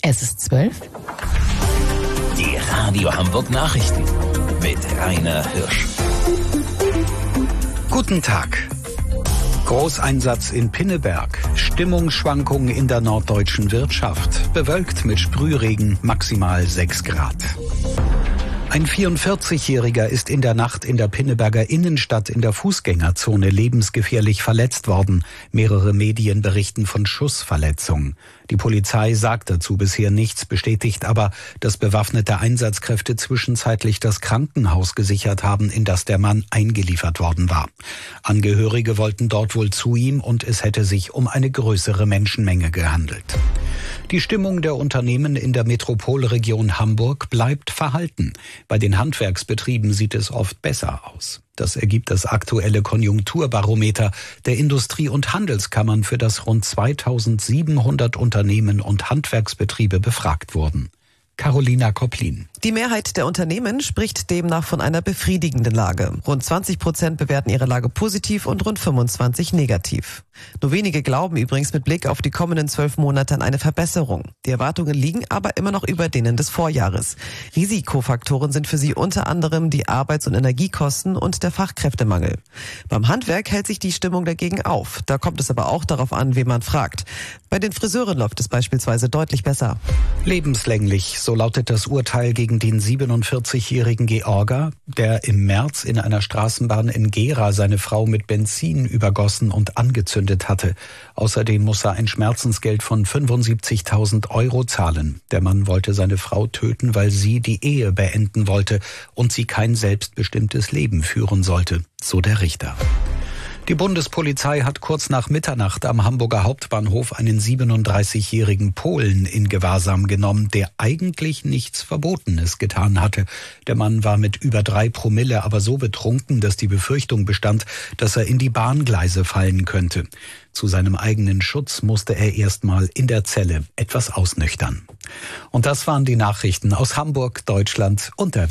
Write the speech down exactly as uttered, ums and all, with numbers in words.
Es ist zwölf. Die Radio Hamburg Nachrichten mit Rainer Hirsch. Guten Tag. Großeinsatz in Pinneberg. Stimmungsschwankungen in der norddeutschen Wirtschaft. Bewölkt mit Sprühregen, maximal sechs Grad. Ein vierundvierzigjähriger ist in der Nacht in der Pinneberger Innenstadt in der Fußgängerzone lebensgefährlich verletzt worden. Mehrere Medien berichten von Schussverletzungen. Die Polizei sagt dazu bisher nichts, bestätigt aber, dass bewaffnete Einsatzkräfte zwischenzeitlich das Krankenhaus gesichert haben, in das der Mann eingeliefert worden war. Angehörige wollten dort wohl zu ihm und es hätte sich um eine größere Menschenmenge gehandelt. Die Stimmung der Unternehmen in der Metropolregion Hamburg bleibt verhalten. Bei den Handwerksbetrieben sieht es oft besser aus. Das ergibt das aktuelle Konjunkturbarometer der Industrie- und Handelskammern, für das rund zweitausendsiebenhundert Unternehmen und Handwerksbetriebe befragt wurden. Carolina Koplin. Die Mehrheit der Unternehmen spricht demnach von einer befriedigenden Lage. Rund zwanzig Prozent bewerten ihre Lage positiv und rund fünfundzwanzig negativ. Nur wenige glauben übrigens mit Blick auf die kommenden zwölf Monate an eine Verbesserung. Die Erwartungen liegen aber immer noch über denen des Vorjahres. Risikofaktoren sind für sie unter anderem die Arbeits- und Energiekosten und der Fachkräftemangel. Beim Handwerk hält sich die Stimmung dagegen auf. Da kommt es aber auch darauf an, wen man fragt. Bei den Friseuren läuft es beispielsweise deutlich besser. Lebenslänglich, so lautet das Urteil gegen den siebenundvierzigjährigen Georger, der im März in einer Straßenbahn in Gera seine Frau mit Benzin übergossen und angezündet hatte. Außerdem muss er ein Schmerzensgeld von fünfundsiebzigtausend Euro zahlen. Der Mann wollte seine Frau töten, weil sie die Ehe beenden wollte und sie kein selbstbestimmtes Leben führen sollte, so der Richter. Die Bundespolizei hat kurz nach Mitternacht am Hamburger Hauptbahnhof einen siebenunddreißigjährigen Polen in Gewahrsam genommen, der eigentlich nichts Verbotenes getan hatte. Der Mann war mit über drei Promille aber so betrunken, dass die Befürchtung bestand, dass er in die Bahngleise fallen könnte. Zu seinem eigenen Schutz musste er erstmal in der Zelle etwas ausnüchtern. Und das waren die Nachrichten aus Hamburg, Deutschland und der Welt.